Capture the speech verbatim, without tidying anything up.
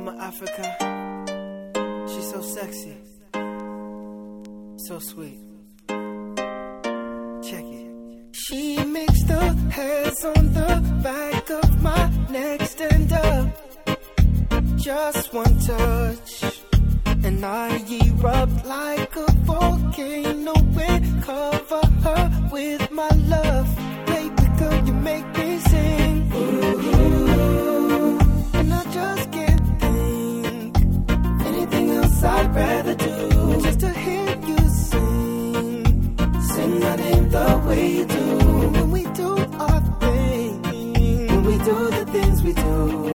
Mama Africa. She's so sexy, so sweet. Check it. She makes the hairs on the back of my neck stand up. Just one touch, and I erupt like a volcano and cover her with my love. Baby girl, you make me sing. Ooh, and I just can't think anything else I'd rather do. Just to hear you sing, sing my name the way you do. When we do our thing, when we do the things we do.